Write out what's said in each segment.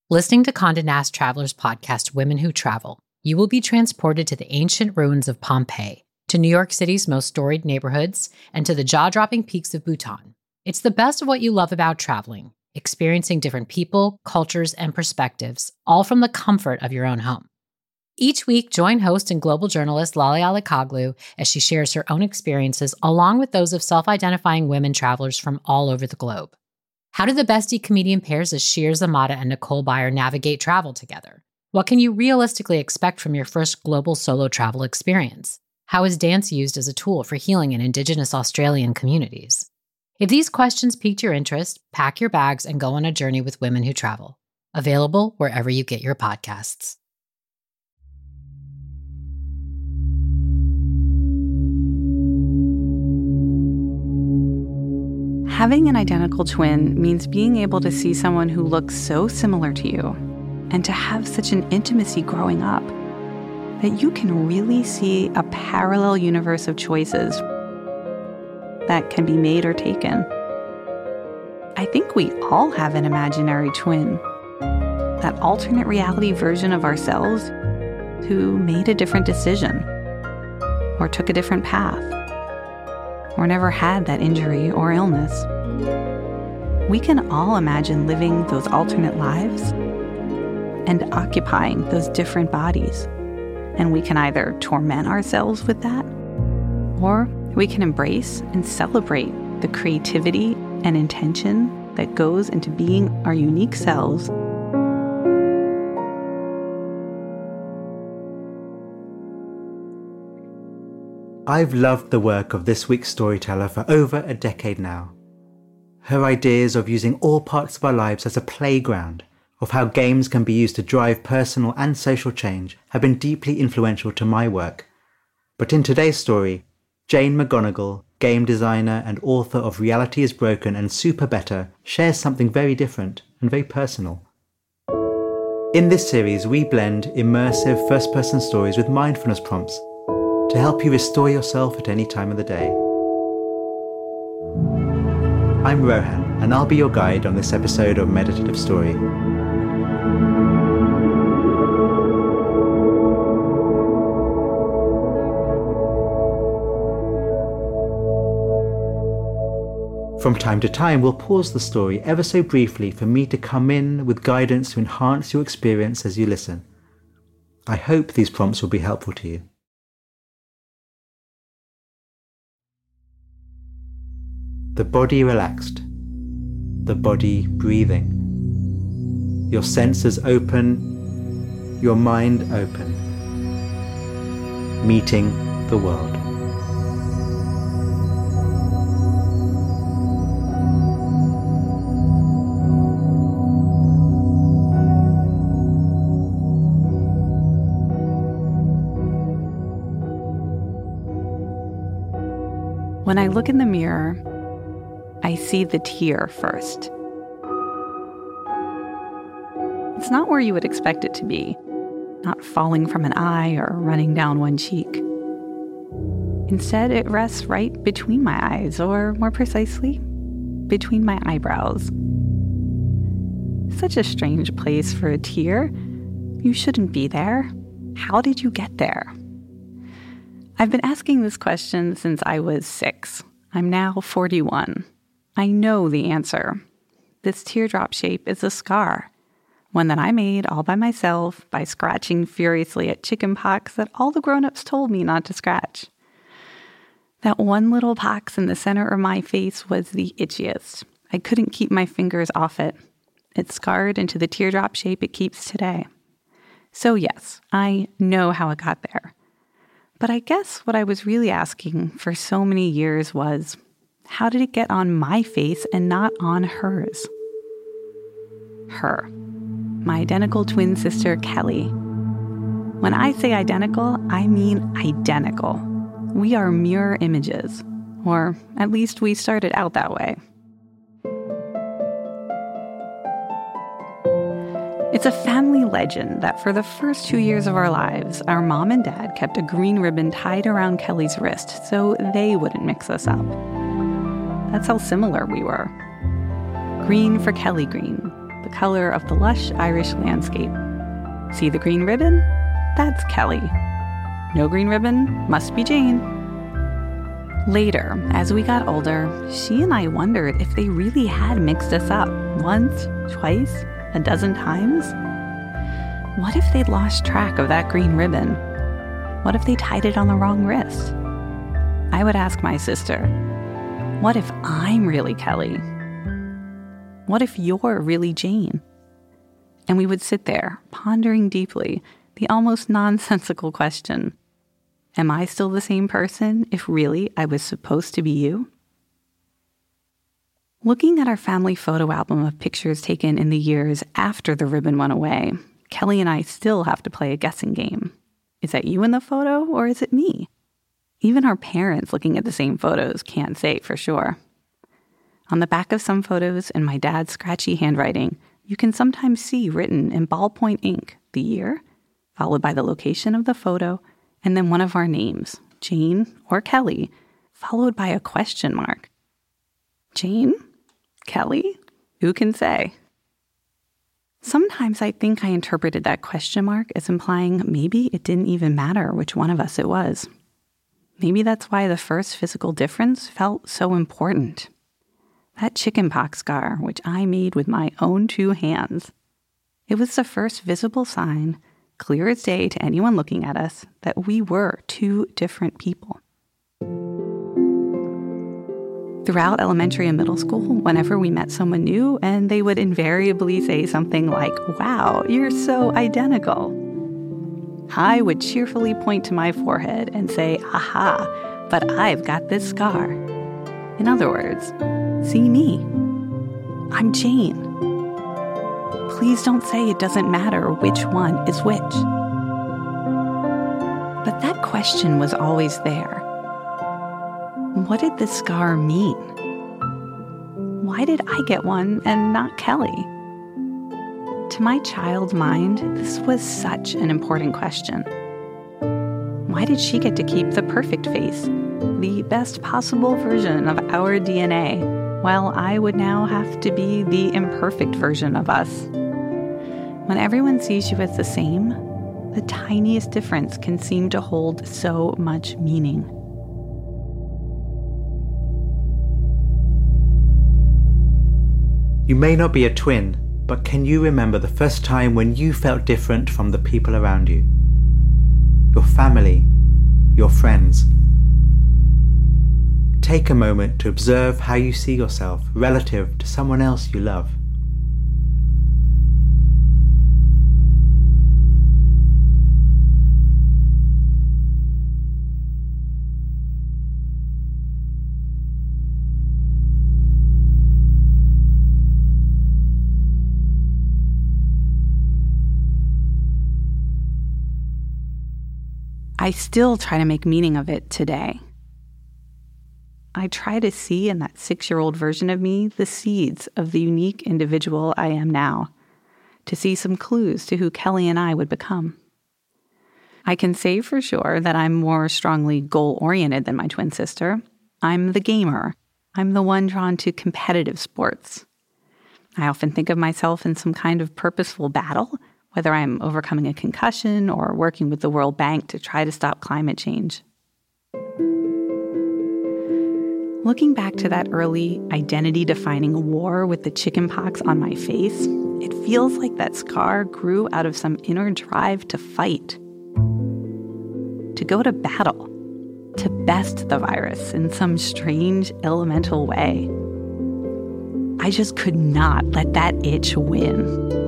Listening to Condé Nast Traveler's podcast, Women Who Travel, you will be transported to the ancient ruins of Pompeii, to New York City's most storied neighborhoods, and to the jaw-dropping peaks of Bhutan. It's the best of what you love about traveling, experiencing different people, cultures, and perspectives, all from the comfort of your own home. Each week, join host and global journalist Lale Alikoglu as she shares her own experiences along with those of self-identifying women travelers from all over the globe. How do the bestie comedian pairs of Shir Zamata and Nicole Byer navigate travel together? What can you realistically expect from your first global solo travel experience? How is dance used as a tool for healing in Indigenous Australian communities? If these questions piqued your interest, pack your bags and go on a journey with Women Who Travel. Available wherever you get your podcasts. Having an identical twin means being able to see someone who looks so similar to you and to have such an intimacy growing up that you can really see a parallel universe of choices that can be made or taken. I think we all have an imaginary twin, that alternate reality version of ourselves who made a different decision or took a different path, or never had that injury or illness. We can all imagine living those alternate lives and occupying those different bodies. And we can either torment ourselves with that, or we can embrace and celebrate the creativity and intention that goes into being our unique selves. I've loved the work of this week's storyteller for over a decade now. Her ideas of using all parts of our lives as a playground, of how games can be used to drive personal and social change, have been deeply influential to my work. But in today's story, Jane McGonigal, game designer and author of Reality is Broken and Super Better, shares something very different and very personal. In this series, we blend immersive first-person stories with mindfulness prompts to help you restore yourself at any time of the day. I'm Rohan, and I'll be your guide on this episode of Meditative Story. From time to time, we'll pause the story ever so briefly for me to come in with guidance to enhance your experience as you listen. I hope these prompts will be helpful to you. The body relaxed, the body breathing, your senses open, your mind open, meeting the world. When I look in the mirror, I see the tear first. It's not where you would expect it to be, not falling from an eye or running down one cheek. Instead, it rests right between my eyes, or more precisely, between my eyebrows. Such a strange place for a tear. You shouldn't be there. How did you get there? I've been asking this question since I was 6. I'm now 41. I know the answer. This teardrop shape is a scar, one that I made all by myself by scratching furiously at chicken pox that all the grown-ups told me not to scratch. That one little pox in the center of my face was the itchiest. I couldn't keep my fingers off it. It scarred into the teardrop shape it keeps today. So yes, I know how it got there. But I guess what I was really asking for so many years was, how did it get on my face and not on hers? Her. My identical twin sister, Kelly. When I say identical, I mean identical. We are mirror images. Or at least we started out that way. It's a family legend that for the first 2 years of our lives, our mom and dad kept a green ribbon tied around Kelly's wrist so they wouldn't mix us up. That's how similar we were. Green for Kelly Green, the color of the lush Irish landscape. See the green ribbon? That's Kelly. No green ribbon? Must be Jane. Later, as we got older, she and I wondered if they really had mixed us up once, twice, a dozen times. What if they'd lost track of that green ribbon? What if they tied it on the wrong wrist? I would ask my sister, what if I'm really Kelly? What if you're really Jane? And we would sit there, pondering deeply the almost nonsensical question, am I still the same person if really I was supposed to be you? Looking at our family photo album of pictures taken in the years after the ribbon went away, Kelly and I still have to play a guessing game. Is that you in the photo, or is it me? Even our parents looking at the same photos can't say for sure. On the back of some photos in my dad's scratchy handwriting, you can sometimes see written in ballpoint ink the year, followed by the location of the photo, and then one of our names, Jane or Kelly, followed by a question mark. Jane? Kelly? Who can say? Sometimes I think I interpreted that question mark as implying maybe it didn't even matter which one of us it was. Maybe that's why the first physical difference felt so important. That chickenpox scar, which I made with my own 2 hands. It was the first visible sign, clear as day to anyone looking at us, that we were 2 different people. Throughout elementary and middle school, whenever we met someone new, and they would invariably say something like, "Wow, you're so identical," I would cheerfully point to my forehead and say, "Aha, but I've got this scar." In other words, see me. I'm Jane. Please don't say it doesn't matter which one is which. But that question was always there. What did this scar mean? Why did I get one and not Kelly? To my child's mind, this was such an important question. Why did she get to keep the perfect face, the best possible version of our DNA, while I would now have to be the imperfect version of us? When everyone sees you as the same, the tiniest difference can seem to hold so much meaning. You may not be a twin, but can you remember the first time when you felt different from the people around you? Your family, your friends. Take a moment to observe how you see yourself relative to someone else you love. I still try to make meaning of it today. I try to see in that 6-year-old version of me the seeds of the unique individual I am now, to see some clues to who Kelly and I would become. I can say for sure that I'm more strongly goal-oriented than my twin sister. I'm the gamer. I'm the one drawn to competitive sports. I often think of myself in some kind of purposeful battle, whether I'm overcoming a concussion or working with the World Bank to try to stop climate change. Looking back to that early identity-defining war with the chickenpox on my face, it feels like that scar grew out of some inner drive to fight, to go to battle, to best the virus in some strange elemental way. I just could not let that itch win.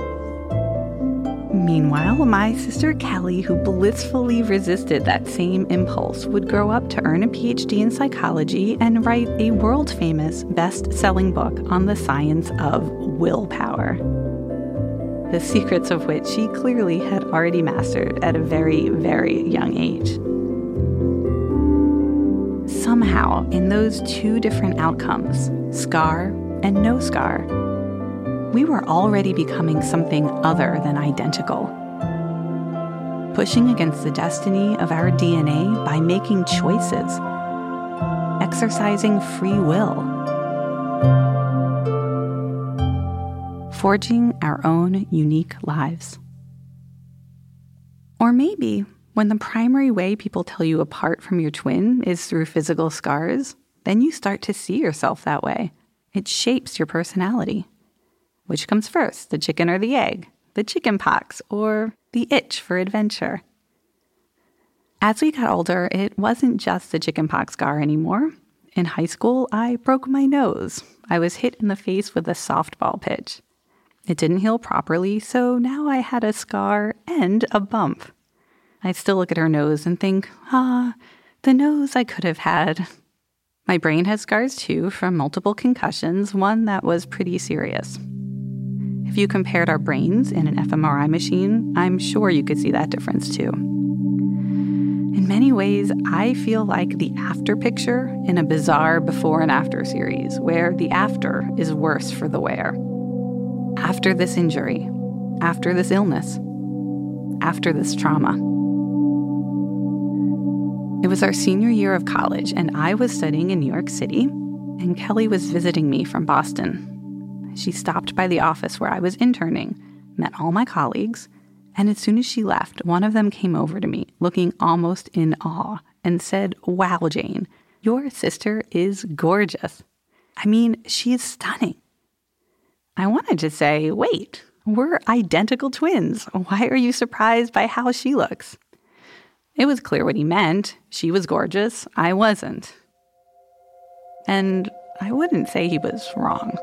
Meanwhile, my sister Kelly, who blissfully resisted that same impulse, would grow up to earn a PhD in psychology and write a world-famous best-selling book on the science of willpower, the secrets of which she clearly had already mastered at a very, very young age. Somehow, in those 2 different outcomes, scar and no scar, we were already becoming something other than identical. Pushing against the destiny of our DNA by making choices, exercising free will. forging our own unique lives. Or maybe when the primary way people tell you apart from your twin is through physical scars, then you start to see yourself that way. It shapes your personality. Which comes first, the chicken or the egg? The chicken pox or the itch for adventure? As we got older, it wasn't just the chicken pox scar anymore. In high school, I broke my nose. I was hit in the face with a softball pitch. It didn't heal properly, so now I had a scar and a bump. I still look at her nose and think, the nose I could have had. My brain has scars too from multiple concussions, one that was pretty serious. If you compared our brains in an fMRI machine, I'm sure you could see that difference too. In many ways, I feel like the after picture in a bizarre before and after series, where the after is worse for the wear. After this injury, after this illness, after this trauma. It was our senior year of college, and I was studying in New York City, and Kelly was visiting me from Boston. She stopped by the office where I was interning, met all my colleagues, and as soon as she left, one of them came over to me, looking almost in awe, and said, "Wow, Jane, your sister is gorgeous. I mean, she is stunning." I wanted to say, wait, we're identical twins. Why are you surprised by how she looks? It was clear what he meant. She was gorgeous. I wasn't. And I wouldn't say he was wrong.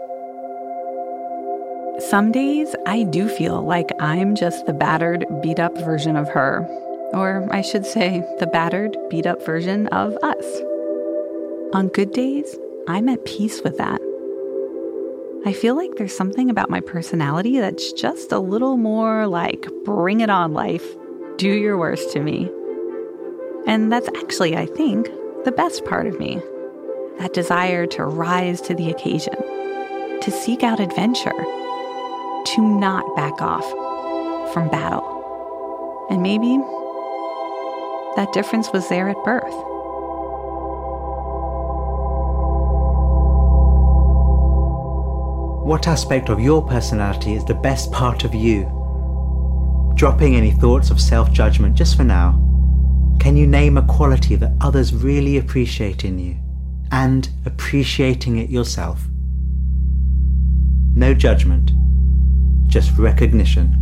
Some days, I do feel like I'm just the battered, beat-up version of her. Or I should say, the battered, beat-up version of us. On good days, I'm at peace with that. I feel like there's something about my personality that's just a little more like, bring it on, life. Do your worst to me. And that's actually, I think, the best part of me. That desire to rise to the occasion, to seek out adventure, to not back off from battle. And maybe that difference was there at birth. What aspect of your personality is the best part of you? Dropping any thoughts of self-judgment just for now, can you name a quality that others really appreciate in you, and appreciating it yourself? No judgment, just recognition.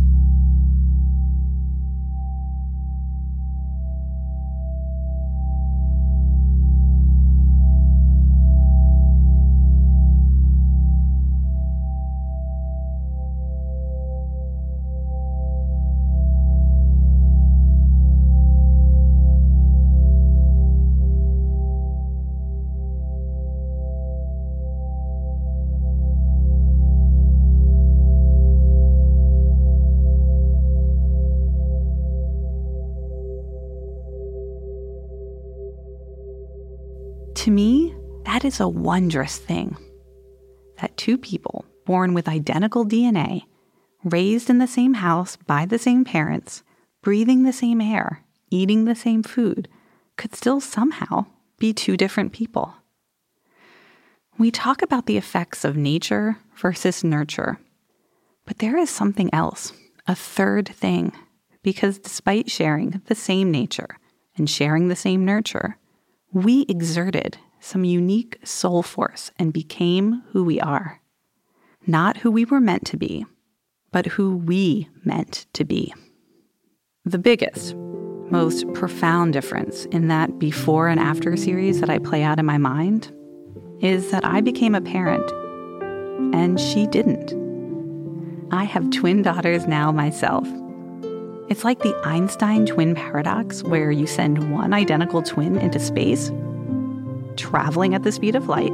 To me, that is a wondrous thing. That two people born with identical DNA, raised in the same house by the same parents, breathing the same air, eating the same food, could still somehow be two different people. We talk about the effects of nature versus nurture, but there is something else, a third thing, because despite sharing the same nature and sharing the same nurture, we exerted some unique soul force and became who we are. Not who we were meant to be, but who we meant to be. The biggest, most profound difference in that before and after series that I play out in my mind is that I became a parent, and she didn't. I have twin daughters now myself. It's like the Einstein twin paradox, where you send one identical twin into space, traveling at the speed of light,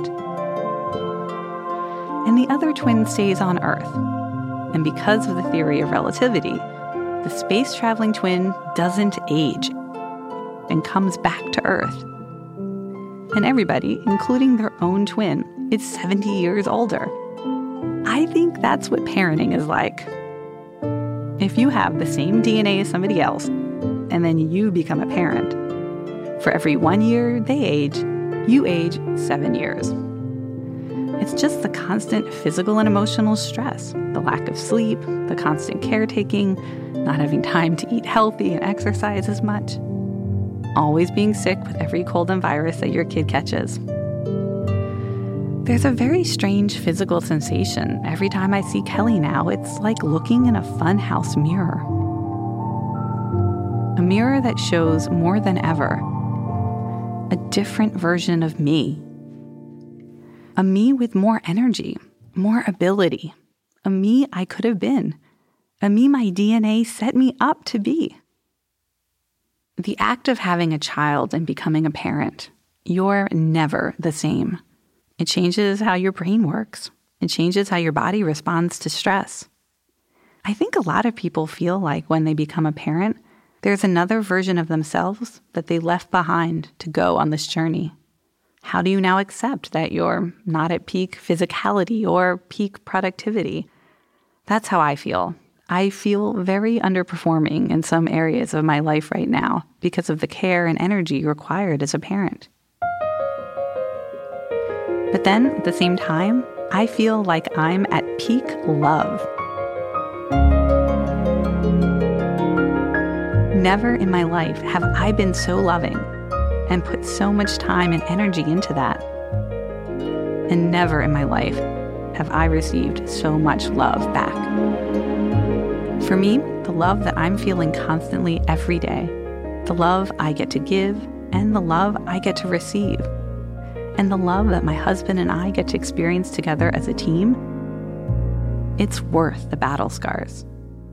and the other twin stays on Earth. And because of the theory of relativity, the space-traveling twin doesn't age and comes back to Earth. And everybody, including their own twin, is 70 years older. I think that's what parenting is like. If you have the same DNA as somebody else, and then you become a parent, for every 1 year they age, you age 7 years. It's just the constant physical and emotional stress, the lack of sleep, the constant caretaking, not having time to eat healthy and exercise as much. Always being sick with every cold and virus that your kid catches. There's a very strange physical sensation every time I see Kelly now. It's like looking in a funhouse mirror. A mirror that shows more than ever a different version of me. A me with more energy, more ability. A me I could have been. A me my DNA set me up to be. The act of having a child and becoming a parent, you're never the same. It changes how your brain works. It changes how your body responds to stress. I think a lot of people feel like when they become a parent, there's another version of themselves that they left behind to go on this journey. How do you now accept that you're not at peak physicality or peak productivity? That's how I feel. I feel very underperforming in some areas of my life right now because of the care and energy required as a parent. But then, at the same time, I feel like I'm at peak love. Never in my life have I been so loving and put so much time and energy into that. And never in my life have I received so much love back. For me, the love that I'm feeling constantly every day, the love I get to give, and the love I get to receive, and the love that my husband and I get to experience together as a team, it's worth the battle scars.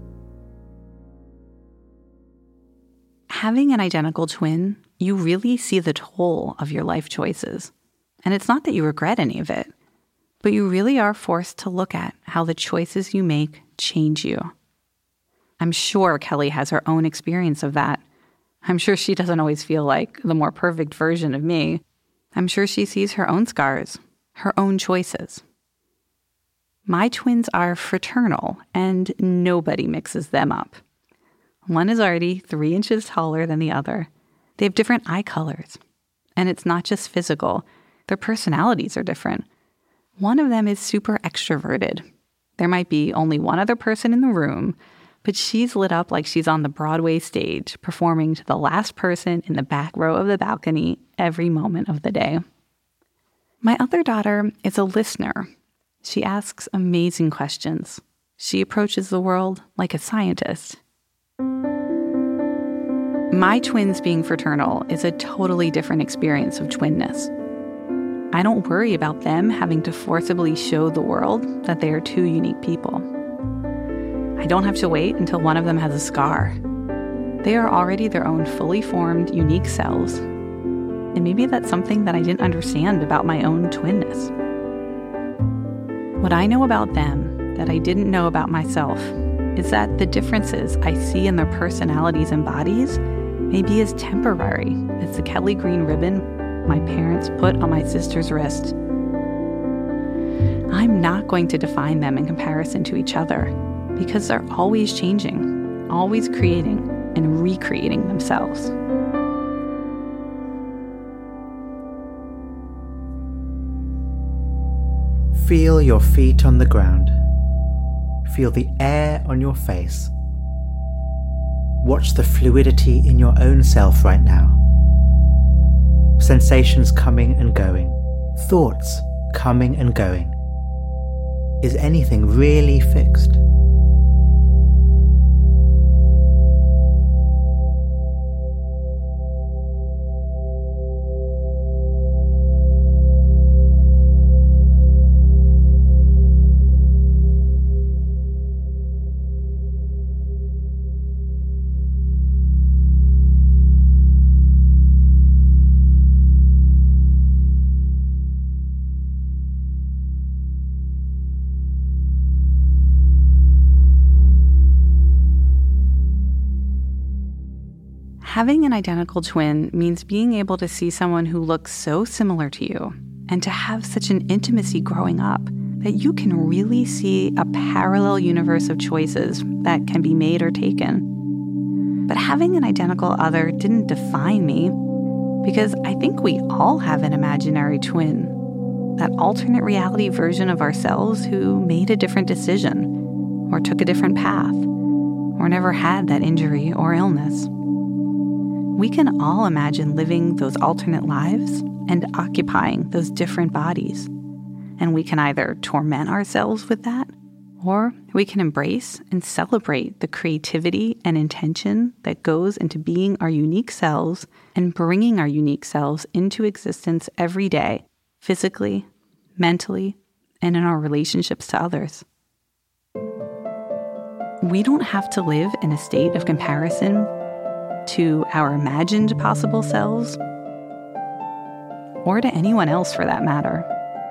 Having an identical twin, you really see the toll of your life choices. And it's not that you regret any of it, but you really are forced to look at how the choices you make change you. I'm sure Kelly has her own experience of that. I'm sure she doesn't always feel like the more perfect version of me. I'm sure she sees her own scars, her own choices. My twins are fraternal, and nobody mixes them up. One is already 3 inches taller than the other. They have different eye colors. And it's not just physical. Their personalities are different. One of them is super extroverted. There might be only one other person in the room, but she's lit up like she's on the Broadway stage, performing to the last person in the back row of the balcony every moment of the day. My other daughter is a listener. She asks amazing questions. She approaches the world like a scientist. My twins being fraternal is a totally different experience of twinness. I don't worry about them having to forcibly show the world that they are two unique people. I don't have to wait until one of them has a scar. They are already their own fully formed, unique selves. And maybe that's something that I didn't understand about my own twinness. What I know about them that I didn't know about myself is that the differences I see in their personalities and bodies may be as temporary as the Kelly green ribbon my parents put on my sister's wrist. I'm not going to define them in comparison to each other because they're always changing, always creating and recreating themselves. Feel your feet on the ground. Feel the air on your face. Watch the fluidity in your own self right now. Sensations coming and going. Thoughts coming and going. Is anything really fixed? Having an identical twin means being able to see someone who looks so similar to you and to have such an intimacy growing up that you can really see a parallel universe of choices that can be made or taken. But having an identical other didn't define me because I think we all have an imaginary twin. that alternate reality version of ourselves who made a different decision, or took a different path, or never had that injury or illness. We can all imagine living those alternate lives and occupying those different bodies. And we can either torment ourselves with that, or we can embrace and celebrate the creativity and intention that goes into being our unique selves and bringing our unique selves into existence every day, physically, mentally, and in our relationships to others. We don't have to live in a state of comparison to our imagined possible selves, or to anyone else for that matter.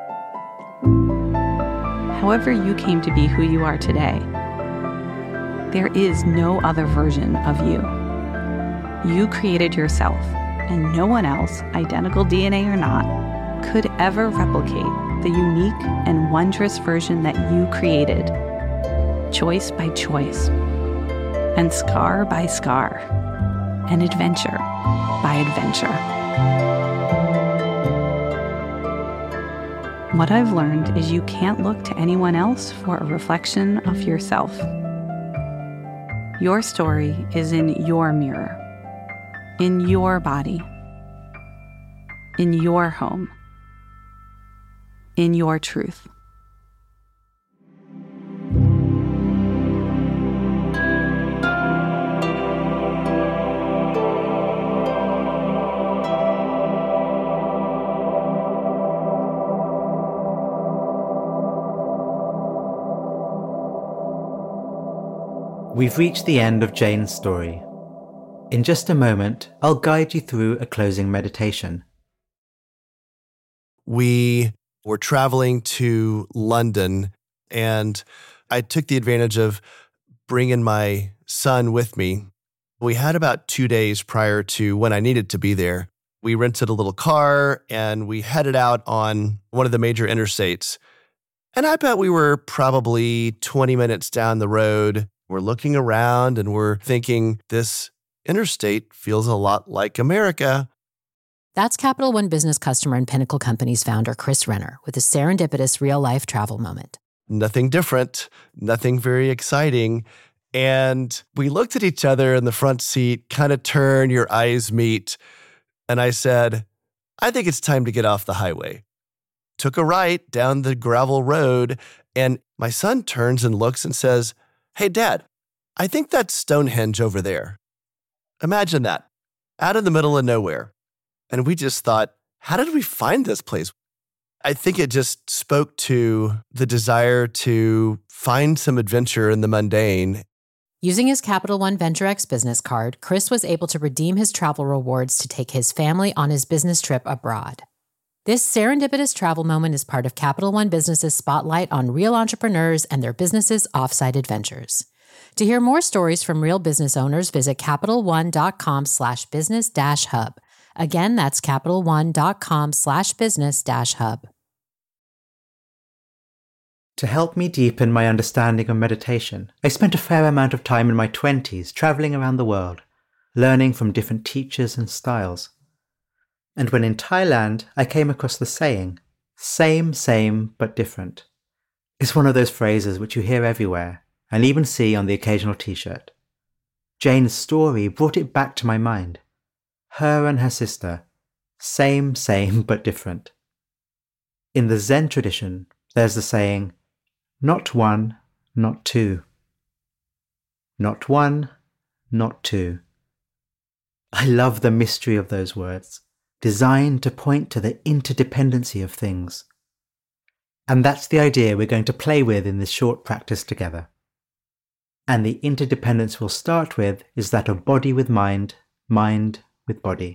However you came to be who you are today, there is no other version of you. You created yourself, and no one else, identical DNA or not, could ever replicate the unique and wondrous version that you created, choice by choice, and scar by scar, and adventure by adventure. What I've learned is you can't look to anyone else for a reflection of yourself. Your story is in your mirror, in your body, in your home, in your truth. We've reached the end of Jane's story. In just a moment, I'll guide you through a closing meditation. We were traveling to London, and I took the advantage of bringing my son with me. We had about 2 days prior to when I needed to be there. We rented a little car, and we headed out on one of the major interstates. And I bet we were probably 20 minutes down the road. We're looking around and we're thinking, this interstate feels a lot like America. That's Capital One business customer and Pinnacle Companies founder Chris Renner with a serendipitous real-life travel moment. Nothing different, nothing very exciting. And we looked at each other in the front seat, kind of turn, your eyes meet. And I said, I think it's time to get off the highway. Took a right down the gravel road, and my son turns and looks and says, Hey, Dad, I think that's Stonehenge over there. Imagine that, out in the middle of nowhere. And we just thought, how did we find this place? I think it just spoke to the desire to find some adventure in the mundane. Using his Capital One Venture X business card, Chris was able to redeem his travel rewards to take his family on his business trip abroad. This serendipitous travel moment is part of Capital One Business's spotlight on real entrepreneurs and their businesses' offsite adventures. To hear more stories from real business owners, visit CapitalOne.com/business-hub. Again, that's CapitalOne.com/business-hub. To help me deepen my understanding of meditation, I spent a fair amount of time in my 20s traveling around the world, learning from different teachers and styles. And when in Thailand, I came across the saying, same, but different. It's one of those phrases which you hear everywhere, and even see on the occasional t-shirt. Jane's story brought it back to my mind. Her and her sister, same, but different. In the Zen tradition, there's the saying, not one, not two. Not one, not two. I love the mystery of those words, designed to point to the interdependency of things. And that's the idea we're going to play with in this short practice together. And the interdependence we'll start with is that of body with mind, mind with body.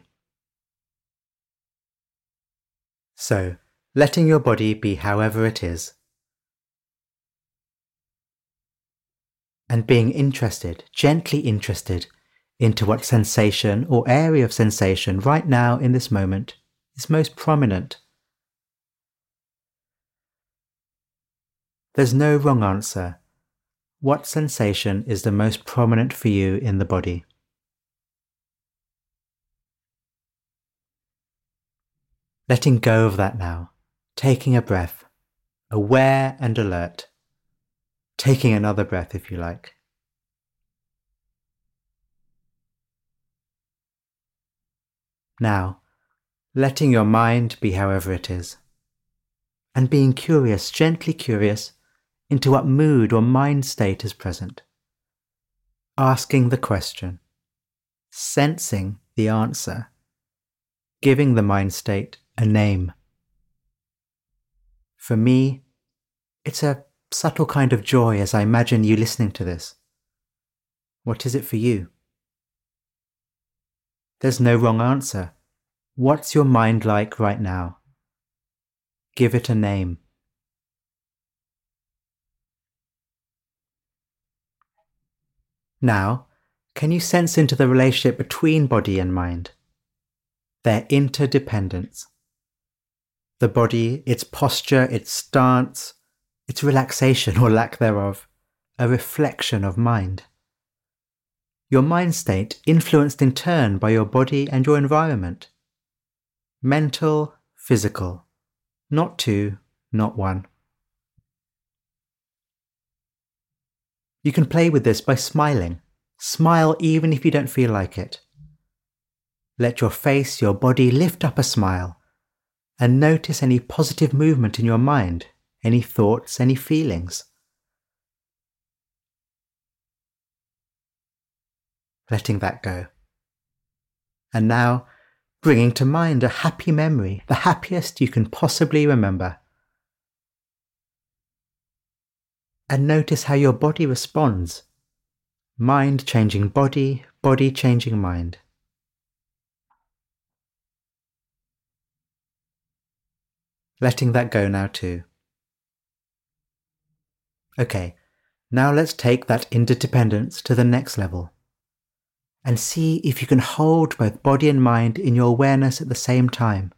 So, letting your body be however it is. And being interested, gently interested, into what sensation or area of sensation right now in this moment is most prominent. There's no wrong answer. What sensation is the most prominent for you in the body? Letting go of that now, taking a breath, aware and alert, taking another breath if you like. Now, letting your mind be however it is, and being curious, gently curious, into what mood or mind state is present. Asking the question, sensing the answer, giving the mind state a name. For me, it's a subtle kind of joy as I imagine you listening to this. What is it for you? There's no wrong answer. What's your mind like right now? Give it a name. Now, can you sense into the relationship between body and mind? Their interdependence. The body, its posture, its stance, its relaxation or lack thereof, a reflection of mind. Your mind state influenced in turn by your body and your environment. Mental, physical. Not two, not one. You can play with this by smiling. Smile even if you don't feel like it. Let your face, your body lift up a smile and notice any positive movement in your mind, any thoughts, any feelings. Letting that go. And now, bringing to mind a happy memory, the happiest you can possibly remember. And notice how your body responds. Mind changing body, body changing mind. Letting that go now too. Okay, now let's take that interdependence to the next level. And see if you can hold both body and mind in your awareness at the same time.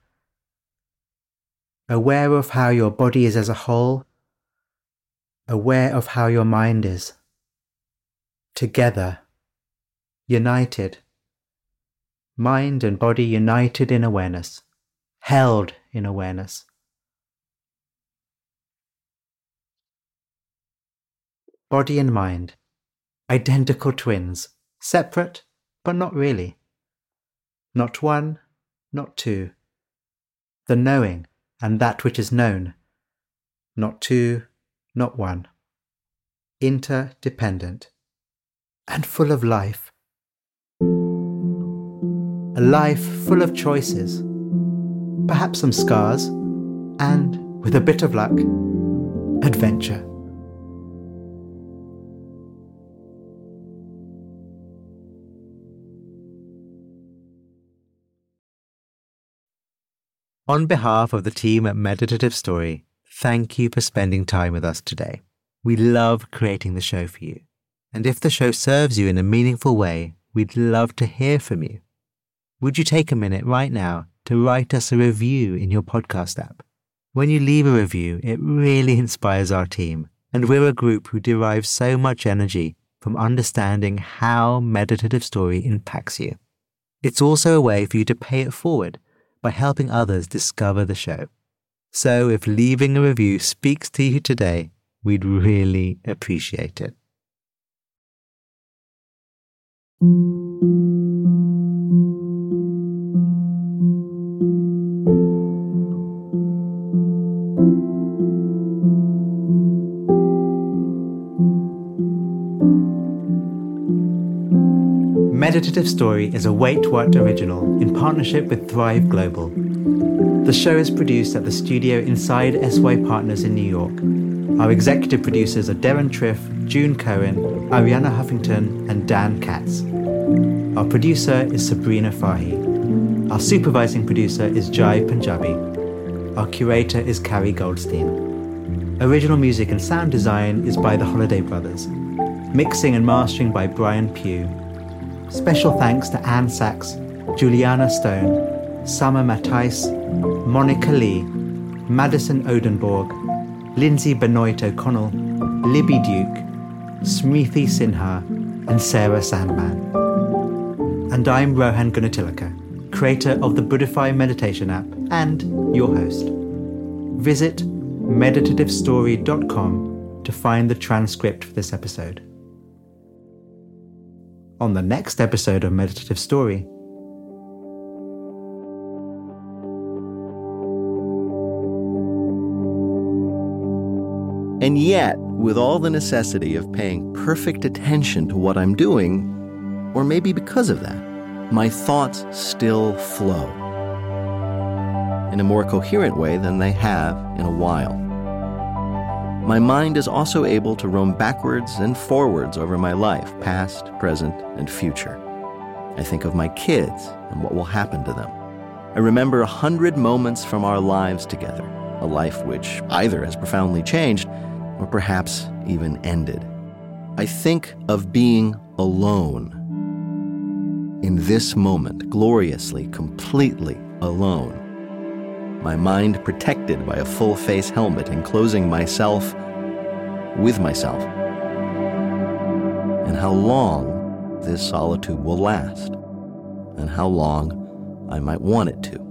Aware of how your body is as a whole, aware of how your mind is. Together, united. Mind and body united in awareness, held in awareness. Body and mind, identical twins, separate, but not really. Not one, not two. The knowing and that which is known. Not two, not one. Interdependent. And full of life. A life full of choices. Perhaps some scars. And, with a bit of luck, adventure. On behalf of the team at Meditative Story, thank you for spending time with us today. We love creating the show for you. And if the show serves you in a meaningful way, we'd love to hear from you. Would you take a minute right now to write us a review in your podcast app? When you leave a review, it really inspires our team, and we're a group who derive so much energy from understanding how Meditative Story impacts you. It's also a way for you to pay it forward by helping others discover the show. So if leaving a review speaks to you today, we'd really appreciate it. Meditative Story is a Wait What original in partnership with Thrive Global. The show is produced at the studio inside SY Partners in New York. Our executive producers are Darren Triff, June Cohen, Ariana Huffington, and Dan Katz. Our producer is Sabrina Fahi. Our supervising producer is Jai Punjabi. Our curator is Carrie Goldstein. Original music and sound design is by the Holiday Brothers. Mixing and mastering by Brian Pugh. Special thanks to Anne Sachs, Juliana Stone, Summer Matthijs, Monica Lee, Madison Odenborg, Lindsay Benoit O'Connell, Libby Duke, Smriti Sinha, and Sarah Sandman. And I'm Rohan Gunatilaka, creator of the Buddhify meditation app and your host. Visit meditativestory.com to find the transcript for this episode. On the next episode of Meditative Story, and yet, with all the necessity of paying perfect attention to what I'm doing, or maybe because of that, my thoughts still flow in a more coherent way than they have in a while. My mind is also able to roam backwards and forwards over my life, past, present, and future. I think of my kids and what will happen to them. I remember 100 moments from our lives together, a life which either has profoundly changed or perhaps even ended. I think of being alone. In this moment, gloriously, completely alone. My mind protected by a full-face helmet enclosing myself with myself. And how long this solitude will last, and how long I might want it to.